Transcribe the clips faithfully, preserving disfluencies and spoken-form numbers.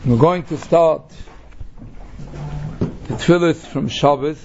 We're going to start the tefillah from Shabbos,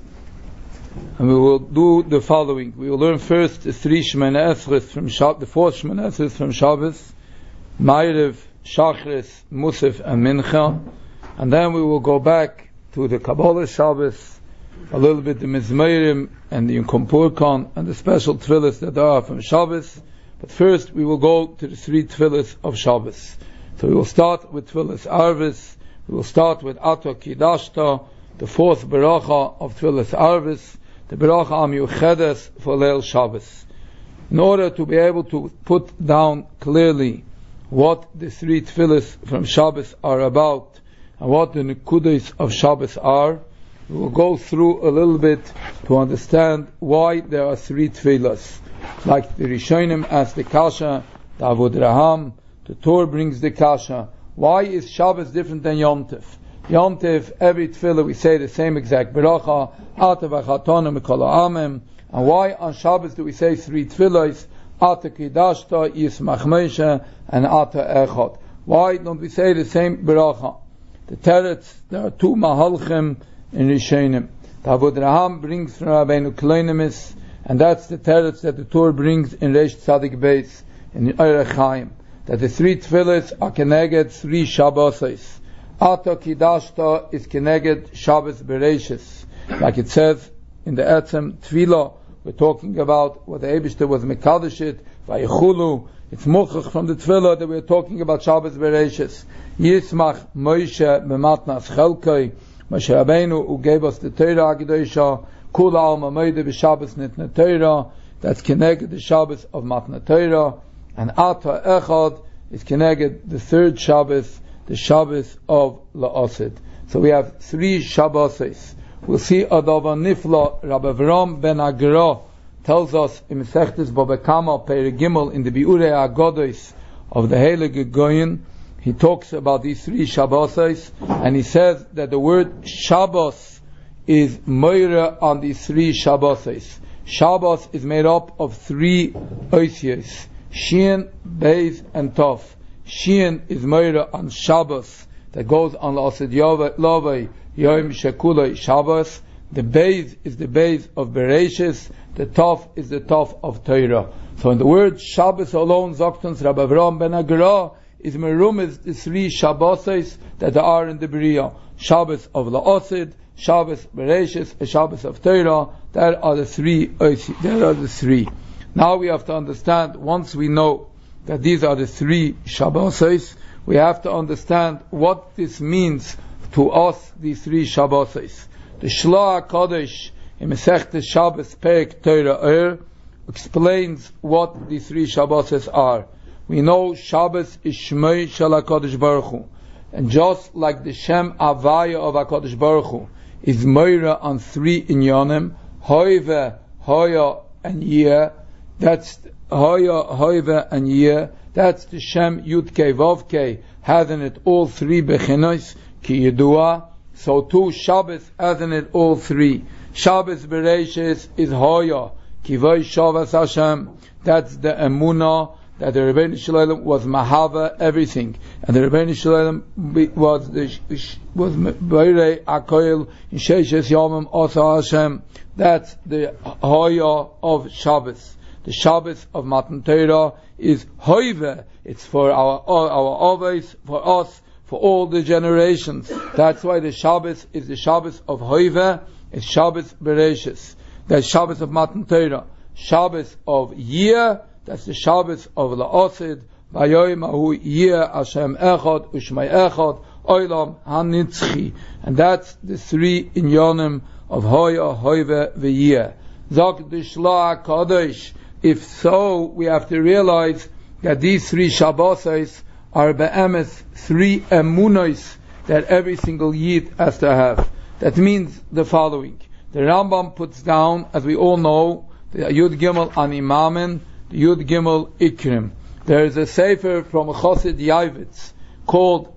and we will do the following. We will learn first the three Shemona Esrei from Shabbos, the fourth Shemona Esrei from Shabbos, Ma'ariv, Shachris, Musaf, and Mincha, and then we will go back to the Kabbalah Shabbos, a little bit the Mizmeirim and the Yom Kippur and the special tefillahs that are from Shabbos. But first we will go to the three tefillahs of Shabbos. So we will start with tefillahs Arvis. We will start with Ato Kidashta, the fourth beracha of tefillahs Arvis, the beracha Amiyuchedes for Leil Shabbos. In order to be able to put down clearly what the three tefillahs from Shabbos are about and what the nekudas of Shabbos are, we will go through a little bit to understand why there are three tefillahs. Like the Rishonim ask the Kasha, the Avod Raham, the Torah brings the Kasha. Why is Shabbos different than Yom Tov? Yom Tov, every tefillah we say the same exact beracha, Ata v'chatonu mikol ha'amim. And why on Shabbos do we say three tefillahs, Ata kidashta, Yismach Moshe, and Ata echad? Why don't we say the same beracha? The teretz, there are two mahalchim in Rishonim. The Avod Raham brings from Rabbeinu Klonimis, and that's the teretz that the Torah brings in Reish Tzadik Beis, in Orach Chaim, that the three tefillahs are keneged three Shabbos. Ata Kidashta is keneged Shabbos Bereishis. Like it says in the Etzem Tefillah, we're talking about what the Eibishter was Mekadeshit, Vayichulu. It's Mochach from the Tefillah that we're talking about Shabbos Bereishis. Yismach Moshe B'matnas Chelkai, Moshe Rabbeinu, who gave us the Torah HaKadoshah, Kula Alma Meide B'Shabbos Nitna Torah, that's keneged the Shabbos of Matna Torah. And Ata Echad is keneged the third Shabbos, the Shabbos of La'asid. So we have three Shabbos. We'll see Adava Nifla, Rabbi Avram ben Agra tells us in Mesechtes Baba Kama Perek Gimel in the Biurei Agodos of the Heilige Goyen. He talks about these three Shabbos, and he says that the word Shabbos is moira on these three Shabbos. Shabbos is made up of three oisios, Shin, Beis, and Tov. Shin is moira on Shabbos, that goes on L'Ased Lovei, Yom Shekulei Shabbos. The Beis is the Beis of Bereishis, the Tov is the Tov of Torah. So in the word Shabbos alone, Zoktons Rabbi Avram ben Agra is merum is the three Shabbos that there are in the Bria. Shabbos of La'asid, Shabbos Bereishis, and Shabbos of Torah. That are the three. There are the three. Now we have to understand. Once we know that these are the three Shabbos, we have to understand what this means to us. These three Shabbos. The Shloah Kodesh in Masechtes Shabbos Perek Torah Er explains what these three Shabbos are. We know Shabbos is Shmei Shel HaKadosh Baruch Hu, and just like the Shem Avaya of HaKadosh Baruch Hu is Moira on three inyanim, Hoive, Hoya, and Yeh. That's Hoya, Hoive, and Yeh. That's the Shem Yud-Kei Vav-Kei, having it all three bechinos, Ki Yedua. So too Shabbos having it all three. Shabbos Bereishis is Hoya, Ki Voi Shavas Hashem. That's the Emunah, that the Rebbeinu Shalom was Mahava everything, and the Rebbeinu Shalom was the was Beirei Akoil in Sheishes Yomim Osa Hashem. That's the Hoya of Shabbos. The Shabbos of Matan Torah is Hoive. It's for our our Oves, for us, for all the generations. That's why the Shabbos is the Shabbos of Hoive. It's Shabbos Bereishis. That's Shabbos of Matan Torah. Shabbos of Yeh. That's the Shabbos of La'asid, Vayoyim Ahu Yeh Hashem Echad, Ushmai Echad, Oilam HaNitzchi. And that's the three inyanim of Hoya, Hoive, V'yeh. Zok the Shloah Kodesh. If so, we have to realize that these three Shabbos are be'emes, three emunos that every single Yid has to have. That means the following. The Rambam puts down, as we all know, the Yud Gimel an Imamen, the Yud Gimel Ikrim. There is a sefer from Chosid Yavitz called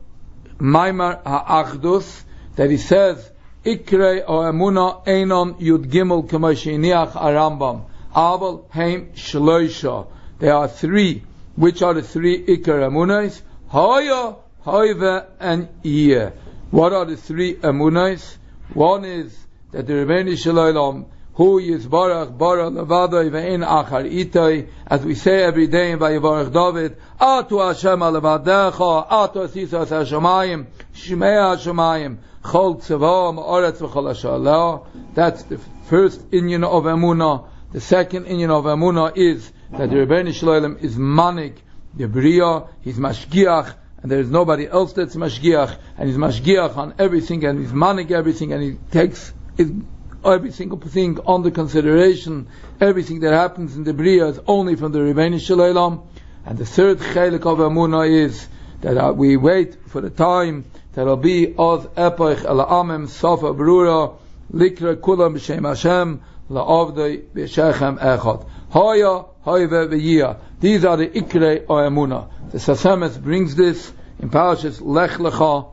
Maimar HaAchdus that he says Ikrei o Emuna Einon Yud Gimel K'mo sheiniach Arambam Abel Heim Shloisha. There are three. Which are the three Ikar Emunos? Hoya, Hoive, and Yeh. What are the three emunos? One is that the Rebbeinu Shalom, who Yisbarach bara levadai ve'in achar itai, as we say every day in Vayivarach David, Atu Hashem alevadecha, Atu asisas hashamayim, Shmei hashamayim, Chol tzeva ma'aretz v'chol asher. That's the first inyan of emunah. The second inyan of emunah is that the Rebbeinu Shalom is manik, the Bria, he's mashgiach, and there is nobody else that's mashgiach, and he's mashgiach on everything, and he's manik everything, and he takes his, every single thing under consideration. Everything that happens in the Bria is only from the Rebbeinu Shalom. And the third chelik of emunah is that uh, we wait for the time that'll be oz epoch el amem sofa brura likra kulam b'shem Hashem la'avdei b'shechem echad hoya hoyve v'yia. These are the ikrei o emunah. The Sasemes brings this in Parashas Lech Lecha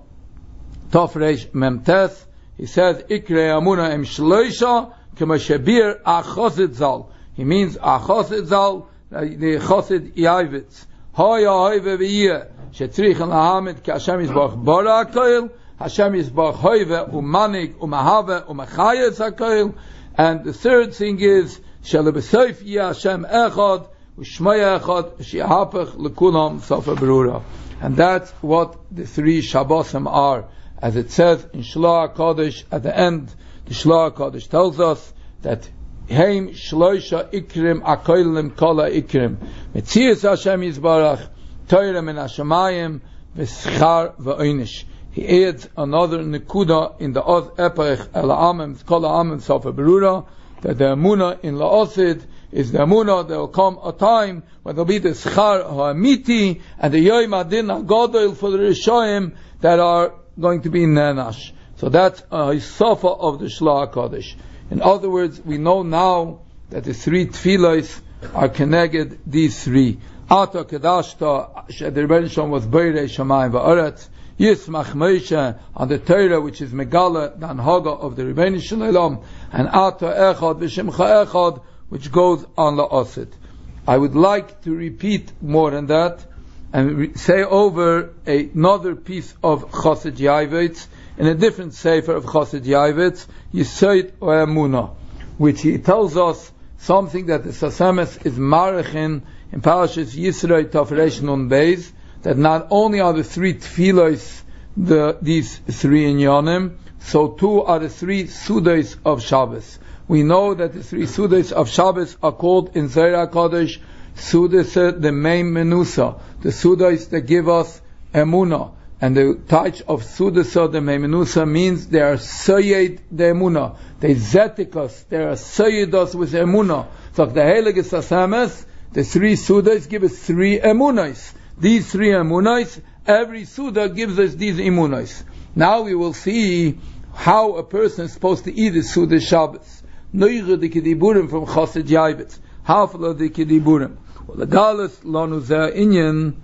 Tofresh Memtes. He says ikrei emunah em shloisha k'ma shebir achosid zal. He means achosid zal, the chosid yavitz. Hoya hoyve v'yia shetzrichen lahamid ki Hashem yisbach bara hakoil, Hashem yisbach hoyve umanik umahave umachayes hakoil. And the third thing is shel b'soif yeh Hashem echad u'shmaya echad she'hapech lekulam sofa berura. And that's what the three Shabbosim are, as it says in Shloah HaKadosh at the end. The Shloah HaKadosh tells us that Heim shloisha ikrim akoilim kala ikrim metzias Hashem yisbarach Torah min hashamayim v'schar v'oinish. He adds another nekuda in the oz epoch el amim kol amim sofa berura, that the emunah in la'osid is the emunah. There will come a time when there will be the schar ha'amiti and the yoyim adin ha'gadol for the rishoyim that are going to be in nenash. So that's a hisofa of the Shloah HaKadosh. In other words, we know now that the three tefillos are connected, these three. Ata kedashta, the Rebbeinu Shalom was beirei shamayim va'aretz. Yismach Moshe on the Torah, which is Megala, the Anhaga of the Rebbeinu Shalom, and Ata Echad v'Shimcha Echad, which goes on La'asid. I would like to repeat more than that and re- say over a, another piece of Chassid Yavitz in a different sefer of Chassid Yavitz, Yisod Emunah, which he tells us something that the Sasemes is marachin in Parashas Yisroi Tafresh Nun Beis, that not only are the three tefillos the these three inyanim, so too are the three sudos of Shabbos. We know that the three sudos of Shabbos are called in Zohar HaKadosh Sudas, the main menusa, the sudos that give us emunah. And the touch of Sudasa, the Meimenusa, means they are Soyed the Emunah. They zetik us, they are Soyed us with Emunah. So the Heilige Sasemes, the three Sudas give us three Emunahs. These three Emunahs, every Suda gives us these Emunahs. Now we will see how a person is supposed to eat the Suda Shabbos. Noire de Kediburim from Chassid Yavitz. Hafla de Kediburim. Well, the Galas Lanu Zeh Inyan,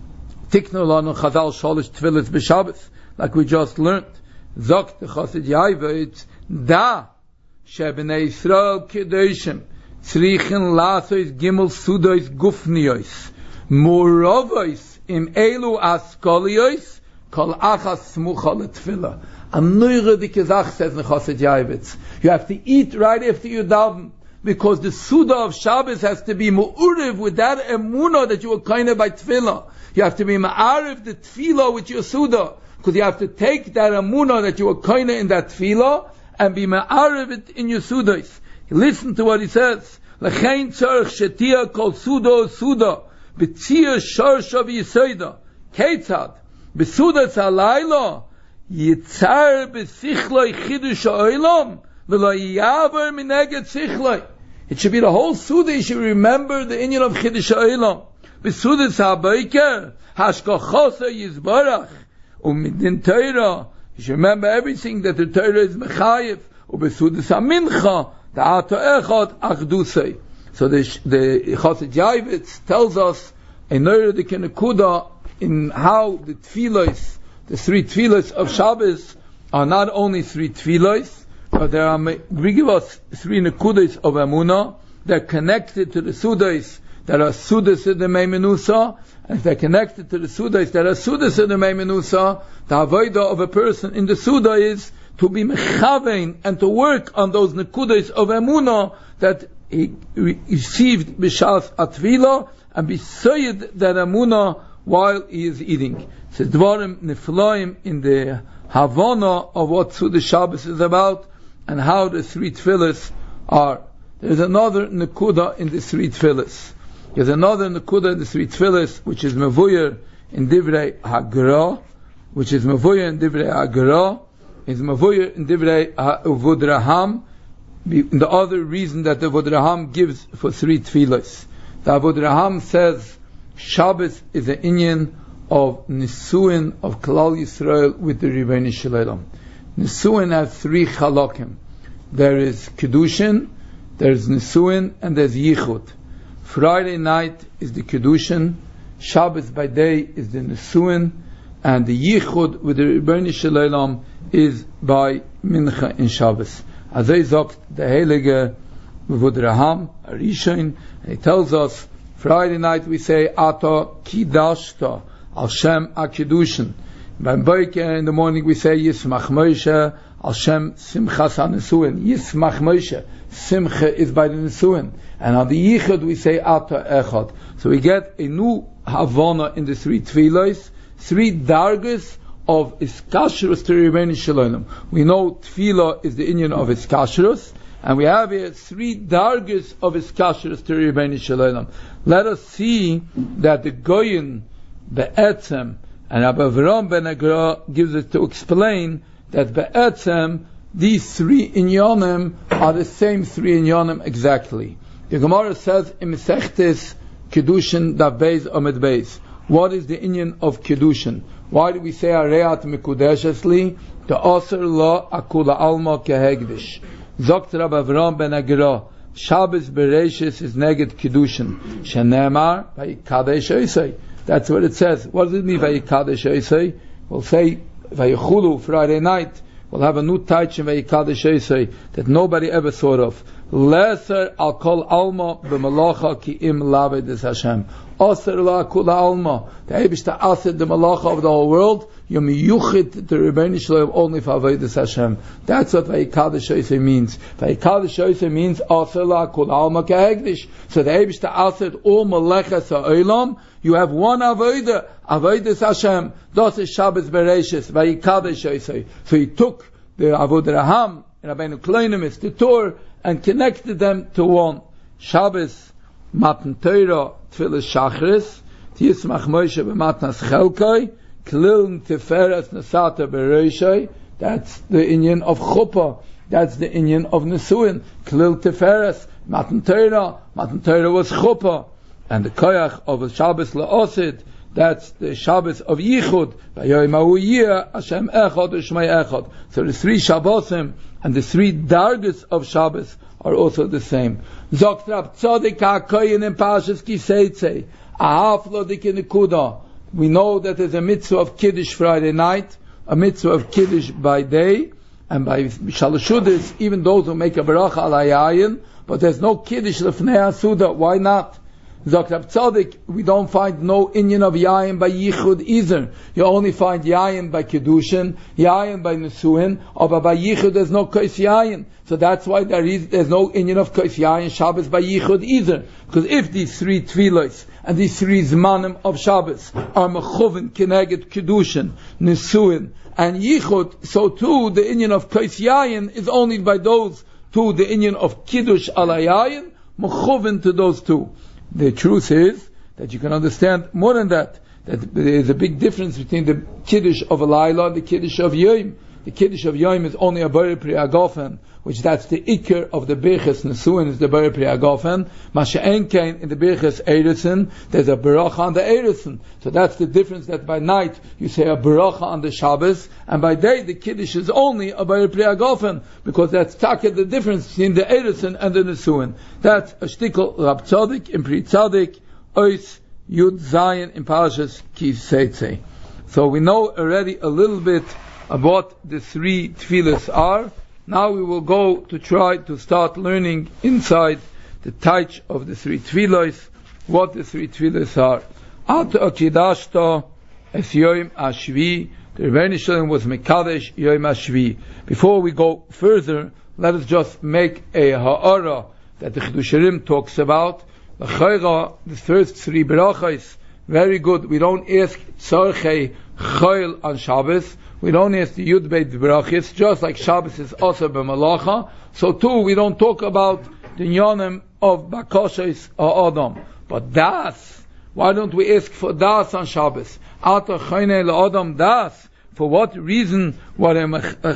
Tiknu lanu Chazal Sholish Tfilis b'Shabbos, like we just learned. Zok the Chassid Yavitz, da shebnei Yisrael kedoshim tzrichen lasois gimel sudois gufniois murovois im elu askoliois kol achas smucha letfila. A neure dike Sach says in Chassid Yavitz, you have to eat right after you daven, because the Suda of Shabbos has to be mu'uriv with that emunah that you were kind of by tefillah. You have to be ma'ariv the tefillah with your Suda, because you have to take that emunah that you were kind of in that tefillah and be ma'ariv it in your Sudas. Listen to what he says. L'chein tzarech shetia kol Suda Suda b'tzir shorsha v'yisoida ketzad b'suda tz'alayla yitzar b'sichloi chidush ha'olam. It should be the whole Suda. You should remember the inyan of Chiddush Ha'olam. B'Suda Tza'abayker Hashkochosa Yizbarach U'midin Torah. You should remember everything that the Torah is mechayev. U'b'Suda Tza'mincha Ta'ata Echad Achdusei. So the the Chassid Yavitz tells us a neure de kenekuda in how the tefillos, the three tefillos of Shabbos, are not only three tefillos, but there are, we give us three nekudas of emunah. They're connected to the sudas that are Sudas in the Meimenusa, and if they're connected to the Sudas that are Sudas in the Meimenusa, the Avodah of a person in the Suda is to be mechavein and to work on those nekudas of emunah that he received b'shas atvila, and be sayed that emunah while he is eating. So dvarim niflaim in the Havana of what Suda Shabbos is about and how the three tefillas are. There's another nekuda in the three tefillas. There's another nekuda in the three tefillas which is mevuyer in Divrei Hagra, which is mevuyer in Divrei Hagra, is mevuyer in Divrei Uvud Raham. The other reason that the Uvud Raham gives for three tefillas, the Uvud Raham says Shabbos is the inyan of Nisuin of Klal Yisrael with the Ribono Shel Olam. Nisuin has three chalakim. There is Kedushin, there is Nisuin, and there's Yichud. Friday night is the Kedushin, Shabbos by day is the Nisuin, and the Yichud with the Ribono Shel Olam is by Mincha in Shabbos. As he sagt the Heilige Uvud Raham Arishain, he tells us Friday night we say Ata Kidashta Al Shem Akidushin. By Boiker in the morning we say Yismach Moshe Al Shem Simchas HaNesuin. Yismach Moshe, Simcha is by the Nesuin. And on the Yichud we say Ata Echad. So we get a new Havana in the three Tfilos, three Dargas of Iskashrus to Ribono Shel Olam. We know Tefillah is the inyan of Iskashrus, and we have here three Dargas of Iskashrus to Ribono Shel Olam. Let us see that the Goyin, Be'etzem, and Rabbi Avram ben Agra gives us to explain that Be'etzem, these three inyanim are the same three inyanim exactly. The Gemara says in Mesechtes Kedushin Daf Beis Amud Beis, what is the inyan of Kedushin? Why do we say Areat Mekudeshesli? The Aser La Akula Alma Kehegdish. Zokt Rabbi Avram ben Agra, Shabbos Bereshis is neged Kedushin. Shenemar Vayikadesh Oisei. That's what it says. What does it mean Vayikadesh Oisei? We'll say Vayechulu Friday night. We'll have a new taich in Vayikadesh Oisei that nobody ever thought of. Leser al kol alma b'malacha ki im lavedis Hashem. Aser la kula alma. The Eibishter aser the malacha of the whole world. You're miyuchit the Ribono Shel Olam only for avedis Hashem. That's what Vayikadesh Oisei means. Vayikadesh Oisei means aser la kula alma kehegdish. So the Eibishter aser all malechas ha'olam. You have one aveda, avedis Hashem. Das is Shabbos Bereshis. Vayikadesh Oisei. So he took the Uvud Raham, Rabbeinu Kleinim, the Torah, and connected them to one. Shabbos, Matan Torah, Tfilas Shachris, Yismach Moshe b'Matnas Chelkai, Klil Tiferes Nesata Bereishai. That's the inyan of Chuppah. That's the inyan of Nesuin. Klil Tiferes, Matan Torah. Matan Torah was Chuppah. And the Koyach of Shabbos La'osid, that's the Shabbos of Yichud. V'yoyim ha'u yiyeh Hashem echad u'shmei echad. So the three Shabbosim and the three Dargas of Shabbos are also the same. Zokt Rab Tzadik HaKoyin in Parshas Kiseitze, Ahaf lo dikinikuda. We know that there's a mitzvah of Kiddush Friday night, a mitzvah of Kiddush by day, and by Shalashudis, even those who make a beracha al hayayin, but there's no Kiddush lefnei HaSuda. Why not? Zokt Rab Tzadik, we don't find no inyan of Yayin by Yichud either. You only find Yayin by Kedushin, Yayin by Nesuin, or by Yichud there's no Kos Yayin. So that's why there is, there's no inyan of Kos Yayin Shabbos by Yichud either. Because if these three Tfilos and these three Zmanim of Shabbos are Mechuvin, Keneged, Kedushin, Nesuin, and Yichud, so too the inyan of Kos Yayin is only by those two, the inyan of Kiddush al Yayin, Mechuvin to those two. The truth is that you can understand more than that, that there is a big difference between the Kiddush of Alayla and the Kiddush of Yom. The Kiddush of Yom is only a Bari Pri Agafen, which that's the Iker of the Birches Nesuin is the Bari Pri Agafen. Masha'en Kain in the Birches Eiresen, there's a Beracha on the Eiresen. So that's the difference, that by night you say a Beracha on the Shabbos, and by day the Kiddush is only a Bari Pri Agafen, because that's taka the difference between the Eiresen and the Nesuin. That's a shtickle Rab Tzadik in Pri Tzadik, Ois Yud Zayin in Parashas Kiseitze. So we know already a little bit about the three tefillas are. Now we will go to try to start learning inside the taich of the three tefillos what the three tefillas are. Ata Kidashta es Yom Hashvi. The Rebbeinu Shalom was Mekadesh Yom Hashvi. Before we go further, let us just make a ha'ara that the Chidush HaRim talks about. The first three brachos, very good. We don't ask Tzorchei Chayil on Shabbos. We don't ask the Yud Beit brachos, just like Shabbos is also b'malacha. So too, we don't talk about the Nyonim of Bakoshes or Adam. But Das, why don't we ask for Das on Shabbos? Ata Chayne LaAdam Das. For what reason what a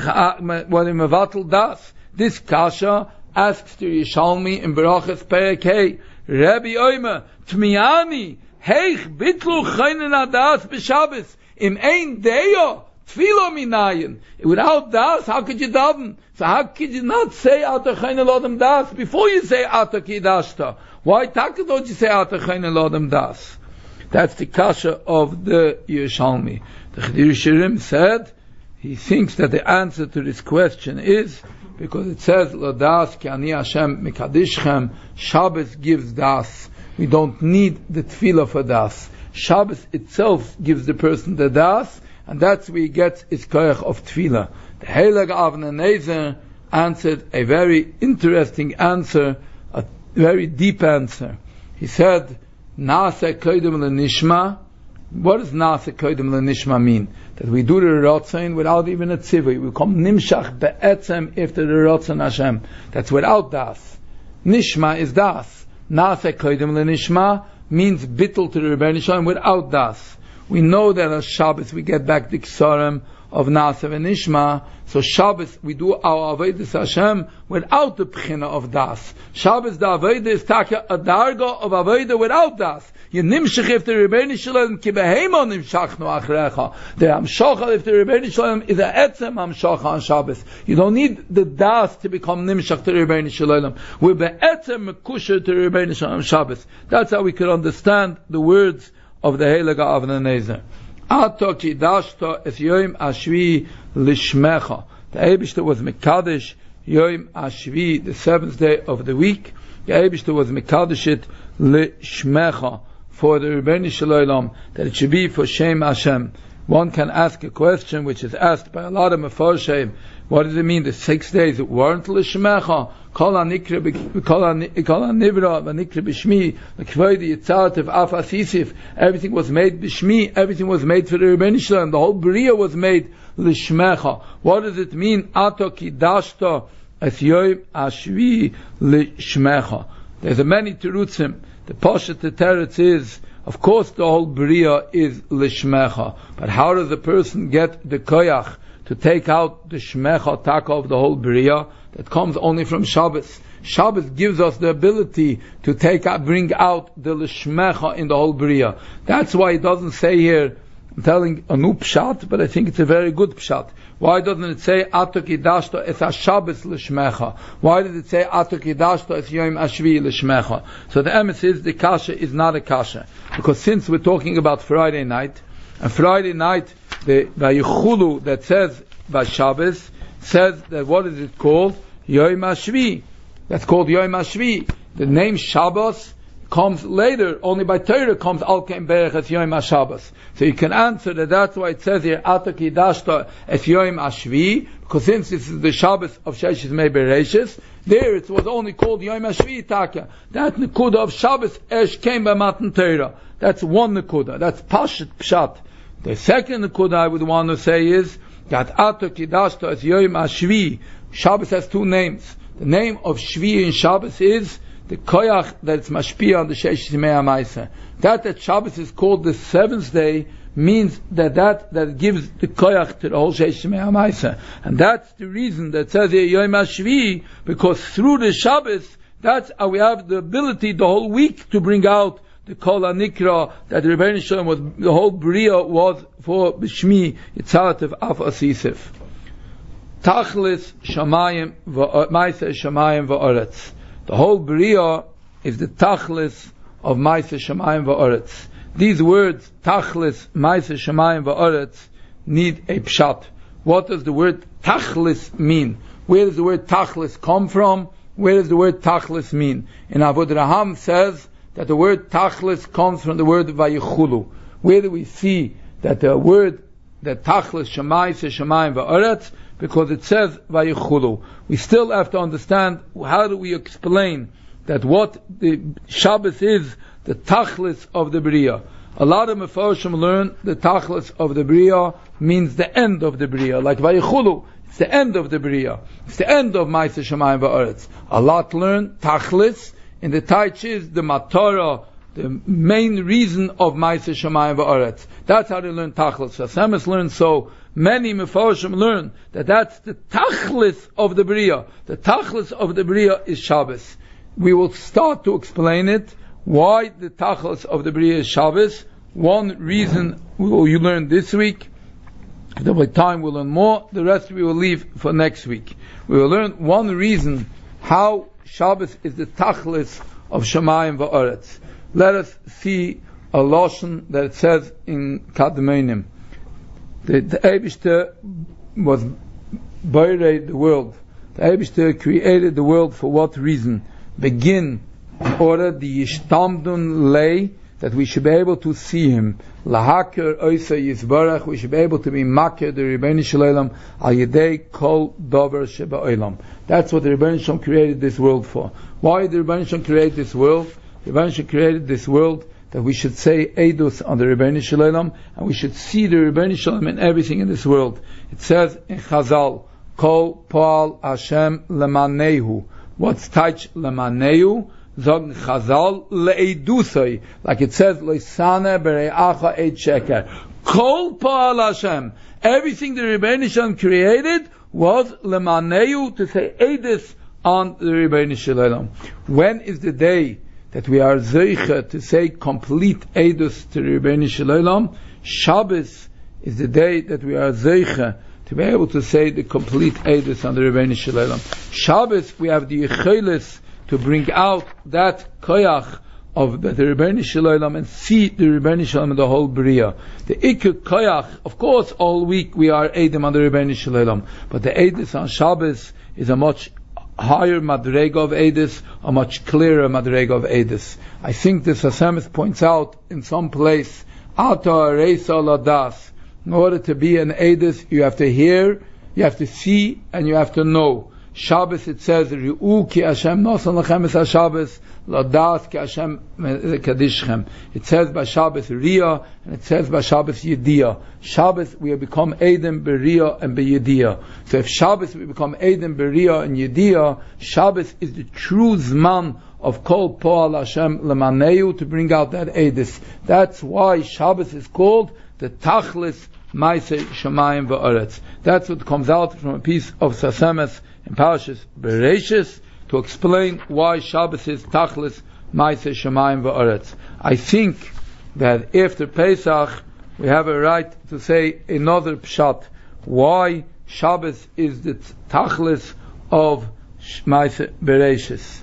mevatel Das? This kasha asks the Yishalmi in Berachas Perek Hey, Rabbi Oime, Tmiani, Heich bitlu Chayne Das b'Shabbos, im ein Deyo, Tfilo minayin. Without Das, how could you daven? So how could you not say Ata Chayne LaAdam Das before you say Ata Kidashta? Why taka don't you say Ata Chayne LaAdam Das? That's the kasha of the Yerushalmi. The Chidush HaRim said he thinks that the answer to this question is because it says Ladas ki ani Hashem mikadishchem. Shabbos gives das. We don't need the tefillah for das. Shabbos itself gives the person the das, and that's where he gets his koyach of tefillah. The Heilige Avnei Nezer answered a very interesting answer, a very deep answer. He said, Naaseh koydem lenishma. What does Naaseh koydem lenishma mean? That we do the Ratzon without even a tzivui. We come nimshach be'etzem after the Ratzon Hashem. That's without das. Nishma is das. Naaseh koydem lenishma means bittul to the Rebbeinu Shalom without das. We know that on Shabbos we get back the ksarim of Naaseh and Nishma. So Shabbos we do our avodas Hashem without the pchina of das. Shabbos the avodah is taka a darga of avodah without das. You nimshach if the Rebbeinu Shalom ki behema nimshachnu achrecha. The hamshacha if the Rebbeinu Shalom is a etzem hamshacha on Shabbos. You don't need the das to become nimshach to the Rebbeinu Shalom. We're be'etzem mekusher to the Rebbeinu Shalom Shabbos. That's how we could understand the words of the Heilige Avnei Nezer. Ato kidashta es Yom Hashvi lishmecha. The Eibishter was Mekadesh Yom Hashvi, the seventh day of the week. The Eibishter was Mekadesh it lishmecha, for the Rebbeinu Shalom, that it should be for Shem Hashem. One can ask a question which is asked by a lot of Mefarshim. What does it mean? The six days weren't lishmecha. Kol hanikra, kol hanivra, v'nikra b'shmi, l'kvoidi yitzartev af asisif. Everything was made b'shmi. Everything was made for the Rebbeinu Shalom. The whole bria was made lishmecha. What does it mean? Ato kidashta es Yom Hashvi lishmecha. There's a many terutzim. The Pashat Teretz is, of course, the whole bria is lishmecha. But how does a person get the koyach to take out the shmecha taka of the whole bria? That comes only from Shabbos. Shabbos gives us the ability to take out, bring out the lishmecha in the whole bria. That's why it doesn't say here, I'm telling a new pshat, but I think it's a very good pshat. Why doesn't it say Ato kidashta es ha-Shabbos lishmecha? Why does it say Ato kidashta es Yom Hashvi lishmecha? So the emes is the kasha is not a kasha, because since we're talking about Friday night, and Friday night the Vayichulu that says by Shabbos says that what is it called? Yom Hashvi. That's called Yom Hashvi. The name Shabbos comes later, only by Torah comes Al Kein Berech es Yom HaShabbos. So you can answer that that's why it says here Ata Kidashta es Yom Hashvi, because since this is the Shabbos of Sheshis Mei Bereishis, there it was only called Yom Hashvi Taka. That Nekuda of Shabbos Esh came by Matan Torah. That's one Nekuda. That's Pashat Pshat. The second Nekuda I would want to say is that Ata Kidashta es Yom Hashvi. Shabbos has two names. The name of Shvi in Shabbos is the koyach that it's mashpia on the Sheish Yimei HaMaaseh. That that Shabbos is called the seventh day means that that, that gives the koyach to the whole Sheish Yimei HaMaaseh. And that's the reason that says here Yom HaShvi, because through the Shabbos, that's how we have the ability the whole week to bring out the Kol HaNikra, that the Rebbeinu Shalom was, the whole Bria was for B'Shmi Yitzaratev Af Asisif. Tachlis Shamayim Maaseh Shamayim Va'aretz. The whole Bria is the Tachlis of Maaseh Shamayim Va'aretz. These words, Tachlis, Maaseh Shamayim Va'aretz, need a pshat. What does the word Tachlis mean? Where does the word Tachlis come from? Where does the word Tachlis mean? In Avod Raham says that the word tachlis comes from the word vayichulu? Where do we see that the word that tachlis shamai says shamayim va'aretz? Because it says vayichulu. We still have to understand how do we explain that what the Shabbos is, the tachlis of the Bria. A lot of Mefarshim learn the tachlis of the Bria means the end of the Bria, like vayichulu. It's the end of the Bria. It's the end of Ma'aseh Shamayim va'aretz. A lot learn tachlis in the Taich is the matara, the main reason of Ma'aseh Shamayim va'aretz. That's how they learn tachlis. Sasemis learn so. Many Mefarshim learn that that's the tachlis of the Bria. The tachlis of the Bria is Shabbos. We will start to explain it. Why the tachlis of the Bria is Shabbos. One reason we will you learn this week. If there will be time, we'll learn more. The rest we will leave for next week. We will learn one reason how Shabbos is the tachlis of Shamayim va'aretz. Let us see a lashon that it says in Kadmonim. The, the Eibishter was borei the world. The Eibishter created the world for what reason? Begin, order the Yishtamdun lay, that we should be able to see Him. Lahaker oisa yizbarach, we should be able to be makir the Rebbeinu Shalom al yedei kol dover sheba olam. That's what the Rebbeinu Shalom created this world for. Why did the Rebbeinu Shalom create this world? The Rebbeinu Shalom created this world that we should say Eidus on the Rebbeinu Shalom, and we should see the Rebbeinu Shalom in everything in this world. It says in Chazal, Kol Poal Hashem Lemanehu. What's Taich Lemanehu? Zog Chazal Le'edusai. Like it says, Leisane Bere'acha Eid Sheker. Kol Poal Hashem. Everything the Rebbeinu Shalom created was Lemanehu, to say Eidus on the Rebbeinu Shalom. When is the day that we are zeicha to say complete Eidus to the Rebbeinu Shalom? Shabbos is the day that we are zeicha to be able to say the complete Eidus on the Rebbeinu Shalom. Shabbos, we have the Yechelis to bring out that koyach of the, the Rebbeinu Shalom and see the Rebbeinu Shalom in the whole Bria. The Iker koyach, of course, all week we are Eidim on the Rebbeinu Shalom, but the Eidus on Shabbos is a much higher madrega of Eidus, a much clearer madrega of Eidus. I think the Sasemis points out in some place, Ata Reisa Ladas. In order to be an Eidus, you have to hear, you have to see, and you have to know. Shabbos, it says, Ri'u ki Hashem nosan lachem es ha-Shabbos, Ladas ki Hashem kadishchem. It says by Shabbos Riyah, and it says by Shabbos Yediyah. Shabbos, we have become Eidim Beriyah and Beyediyah. So if Shabbos, we become Eidim Beriyah and Yediyah, Shabbos is the true Zman of Kol Poal Hashem Lemaneu, to bring out that Eidus. That's why Shabbos is called the Tachlis Ma'aseh Shamayim va'aretz. That's what comes out from a piece of Sasemes in Parashas Bereishis, to explain why Shabbos is Tachlis Ma'aseh Shamayim va'aretz. I think that after Pesach we have a right to say another pshat, why Shabbos is the Tachlis of Ma'aseh Bereishis.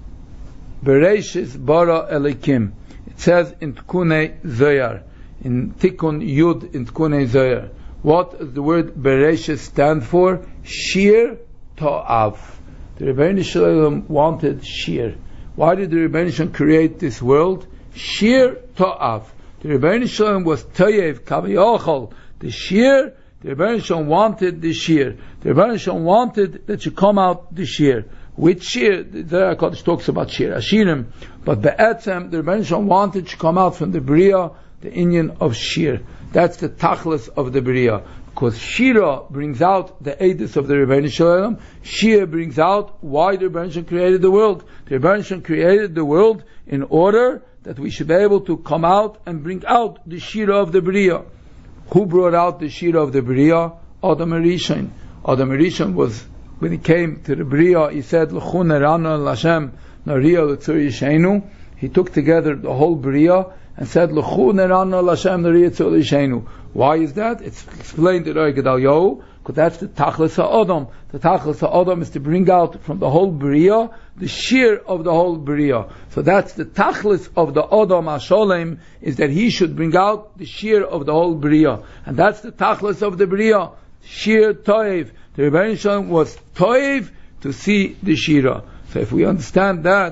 Bereishis bara Elikim. It says in Tkunei Zoyar, in Tikkun Yud in Tkunei Zoyar. What does the word Bereishis stand for? Shir To'av. The Rebbeinu Shalom wanted Shir. Why did the Rebbeinu Shalom create this world? Shir To'av. The Rebbeinu Shalom was Toyev Kaviyachol. The Shir, the Rebbeinu Shalom wanted the Shir. The Rebbeinu Shalom wanted that you come out the Shir. Which Shir? The Zohar Kodesh talks about Shir Ashirim. But Be'etzem, the Rebbeinu Shalom wanted to come out from the Bria, the Inyan of Shir. That's the Tachlis of the Bria. Because Shira brings out the Eidus of the Rebbeinu Shalom. Shir brings out why the Rebbeinu Shalom created the world. The Rebbeinu Shalom created the world in order that we should be able to come out and bring out the Shira of the Bria. Who brought out the Shira of the Bria? Adam Rishon. Adam Rishon was, when he came to the Bria, he said, L'chu neranu l'Hashem nariya l'tzur yishenu. He took together the whole Bria and said, L'chu neranu l'Hashem nariya l'tzur yishenu. Why is that? It's explained in Oy Gedalyahu, because that's the Tachlis HaAdam. The Tachlis HaAdam is to bring out from the whole Bria the Shir of the whole Bria. So that's the Tachlis of the Adam HaSholem, is that he should bring out the Shir of the whole Bria. And that's the Tachlis of the Bria. Shir Toiv. The Rebbeinu Shalom was Toiv to see the Shira. So if we understand that,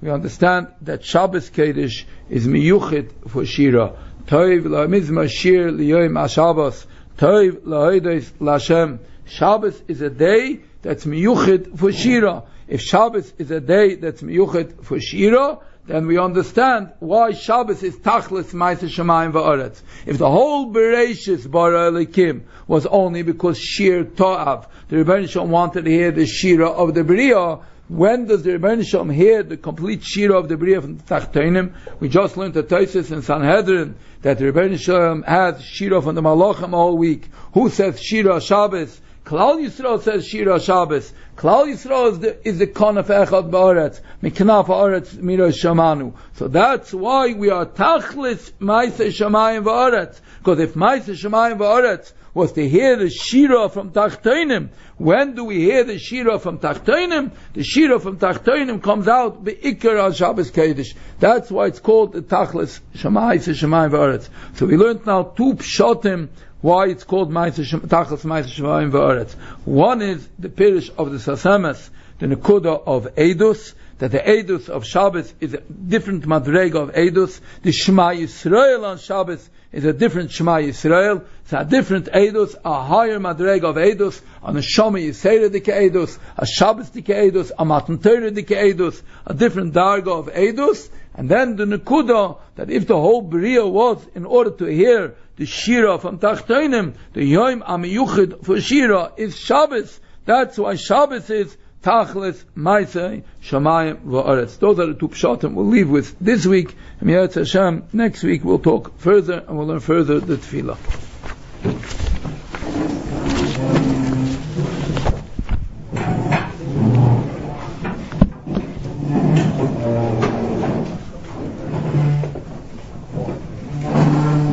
we understand that Shabbos Kodesh is miyuchid for Shira. Toiv la'mizma shir liyoim HaShabbos. Toiv la'hodos l'Hashem. Shabbos is a day that's miyuchid for Shira. If Shabbos is a day that's miyuchid for Shira, then we understand why Shabbos is Tachlis Ma'aseh Shamayim Va'aretz. If the whole Bereishis Bara Elikim was only because Shir Ta'av, the Rebbeinu Shalom wanted to hear the Shira of the Bria, when does the Rebbeinu Shalom hear the complete Shira of the Bria from the Tachtonim? We just learned the Tosfos in Sanhedrin that the Rebbeinu Shalom has Shira from the Malachim all week. Who says Shira Shabbos? Klal Yisrael says Shira Shabbos. Klal Yisrael is the, is the Kanaf Echad Ba'aretz. Miknaf Ha'aretz Mira Shamanu. So that's why we are Tachlis Ma'aseh Shamayim Va'aretz. Because if Ma'aseh Shamayim Va'aretz was to hear the Shira from Tachtonim, when do we hear the Shira from Tachtonim? The Shira from Tachtonim comes out Be'ikar al Shabbos Kodesh. That's why it's called the Tachlis Ma'aseh Shamayim Va'aretz. So we learned now two pshatim why it's called Tachlis Ma'aseh Shamayim Va'aretz. One is the pirish of the Sasemes, the Nekuda of Eidus, that the Eidus of Shabbos is a different madrega of Eidus. The Shema Yisrael on Shabbos is a different Shema Yisrael. It's a different Eidus, a higher madrega of Eidus, on a Shema Yisrael dike Eidus, a Shabbos dike Eidus, a Matan Torah dike Eidus, a different darga of Eidus. And then the Nekuda, that if the whole Bria was in order to hear the Shira from Tachtonim, the Yom Amiyuchid for Shira is Shabbos. That's why Shabbos is Tachlis Ma'aseh Shamayim Va'aretz. Those are the two pshatim we'll leave with this week. And Yetz Hashem, next week we'll talk further and we'll learn further the Tefillah.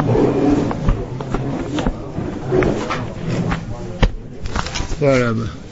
Whatever.